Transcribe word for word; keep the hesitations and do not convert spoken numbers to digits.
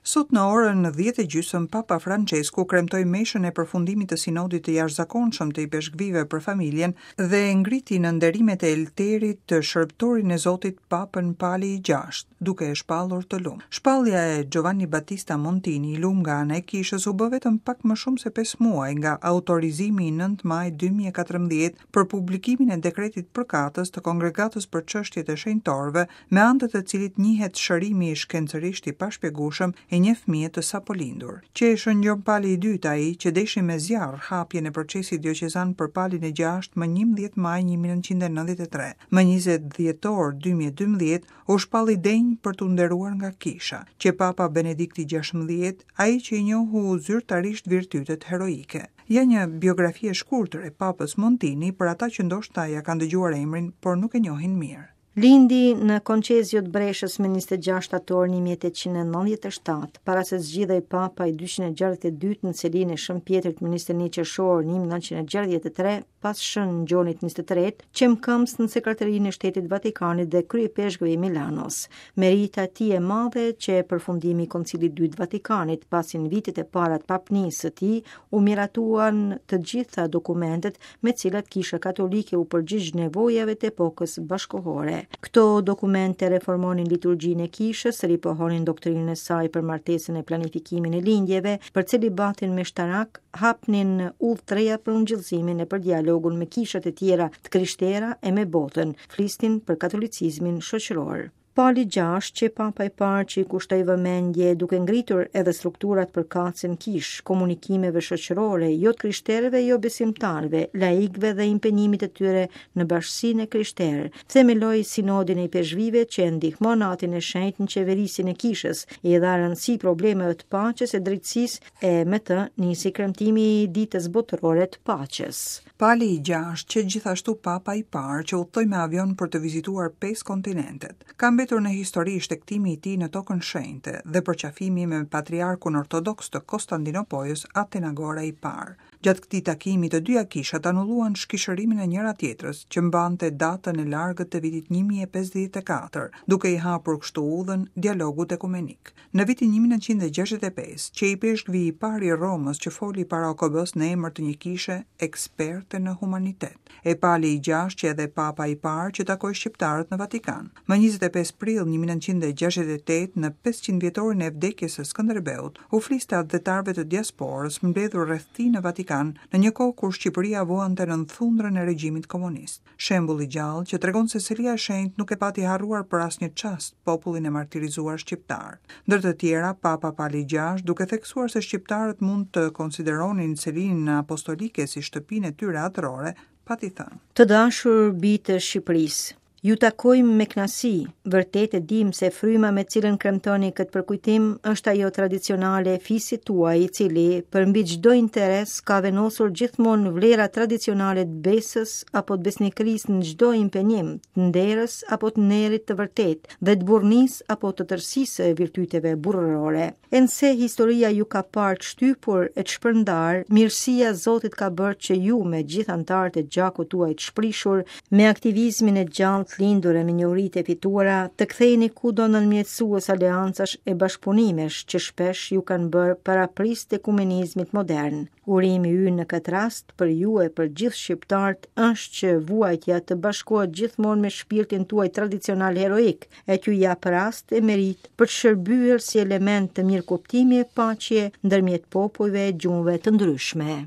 Sot në orën dhjetë e gjysmë, Papa Francesku kremtoi meshën e përfundimit të sinodit të jashtëzakonshëm të i peshqvive për familjen dhe ngriti në nderimet e elterit të shërbëtorin e Zotit Papën Pali i gjashtë, duke e shpallur të lumë. Shpallja e Giovanni Battista Montini, i lumë nga ana e kishës, u bë vetëm pak më shumë se pesë muaj nga autorizimi i nëntë maj dy mijë e katërmbëdhjetë për publikimin e dekretit përkatës të Kongregatës për çështjet e shenjtorëve, me anë të të cilit njihet shërimi i shkencërisht i pashpjegueshëm e një fëmije të sapolindur. Qeshën Gjon Pali i dytë, ai që deshi me zjarr hapjen e procesit dioqezan për Palin e gjashtë më njëmbëdhjetë maj një mijë e nëntëqind e nëntëdhjetë e tre. Më njëzet dhjetor dy mijë e dymbëdhjetë u shpalli denj për t'u nderuar nga kisha, që Papa Benedikti gjashtëmbëdhjetë, ai që i njohu zyrtarisht virtytet heroike. Ja një biografi e shkurtër e Papës Montini për ata që ndoshta ja kanë dëgjuar emrin, por nuk e njohin mirë. Lindi në Konqezio të Breshës me njëzet e gjashtë shtator një mijë e tetëqind e nëntëdhjetë e shtatë, para se zgjidhej Papa i dyqind e gjashtëdhjetë e dytë në celinë e Shën Pjetrit në njëzet e një qershor një mijë e nëntëqind e gjashtëdhjetë e tre, pas Shën Gjonit njëzet e tretë, qemkëmbës në sekretarinë e Shtetit Vatikanit dhe kryepeshkëve i Milanos. Merita e tij e madhe që përfundimi i Koncilit dytë Vatikanit, pasi në vitet e para të papnisë së tij u miratuan të gjitha dokumentet me cilat Kisha Katolike u përgjigj nevojave të epokës bashkohore. Këto dokumente reformonin liturgjinë e kishës, ripohonin doktrinën e saj për martesën e planifikimin e lindjeve, për celibatin meshtarak, hapnin udhë të reja për ungjillëzimin e për dialogun me kishat e tjera të krishtera e me botën, flisnin për katolicizmin shoqëror. Pali gjashtë, që Papa i parë që i kushtoi vëmendje duke ngritur edhe strukturat për kacën kish, komunikimeve shoqërore, jo të krishterëve, jo besimtarëve, laikëve dhe impenimit të tyre në bashkësinë e krishterë, themeloi sinodin e i peshqvive që ndihmon atin e shenjtë në qeverisjen e kishës, i dha rëndësi problemeve të paqes e drejtësisë e me të nisi kremtimi i ditës botërore të paqes. Pali i gjashtë, që gjithashtu Papa i parë që udhtoi me avion për të vizituar pesë kontinentet, ka mbetur në histori shtektimi i tij në tokën shenjte dhe përqafimi me patriarkun ortodoks të Konstantinopojës, Atenagora i parë. Gjatë këtij takimi të dyja kishat anulluan shkishërimin e njëra tjetrës, që mbante datën e largët të vitit një mijë e pesëdhjetë e katër, duke i hapur kështu udhën dialogut ekumenik. Në vitin një mijë e nëntëqind e gjashtëdhjetë e pesë, që i peshqvi i parë i Romës që foli para O K B-s në emër të një kishe eksperte në humanitet, e Pali i gjashtë që edhe Papa i parë që takoi shqiptarët në Vatikan. Më njëzet e pesë prill një mijë e nëntëqind e gjashtëdhjetë e tetë, në pesëqind vjetorin e vdekjes së Skënderbeut, u fliste adhetarëve të diasporës mbledhur rreth tij në Vatikan në një kohë kur Shqipëria vuante në thundrën e regjimit komunist. Shembull i gjallë që tregon se selia e shenjtë nuk e pati harruar për asnjë çast popullin e martirizuar shqiptar. Ndër të tjera, Papa Pali i gjashtë, duke theksuar se shqiptarët mund të konsideronin selinën apostolike si shtëpinë e tyre atërore, pati thënë: Të dashur bijtë të Shqipërisë, ju takojmë me kënaqësi. Vërtet e dim se fryma me cilën kremtoni këtë përkujtim është ajo tradicionale e fisit tuaj, i cili përmbi çdo interes ka venosur gjithmonë vlera tradicionale të besës apo të besnikërisë në çdo impenjim, të nderës apo të nerit të vërtet, dhe të burrnisë apo të tërësisë e virtyteve burrërore. Ense historia ju ka parë të shtypur e të shpërndar, mirësia e Zotit ka bërë që ju me gjithë anëtarët e gjakut tuaj të shprishur, me aktivizmin e gjallë lindur e me njohuritë e fituara, të ktheheni kudo në mjetësues aleancash e bashkëpunimesh që shpesh ju kanë bërë parapris të ekumenizmit modern. Urimi ynë në këtë rast për ju e për gjithë shqiptarët është që vuajtja të bashkohet gjithmonë me shpirtin tuaj tradicional heroik, e që jap rast e merit për të shërbyer si element të mirëkuptimi e paqe ndërmjet popujve e gjumëve të ndryshme.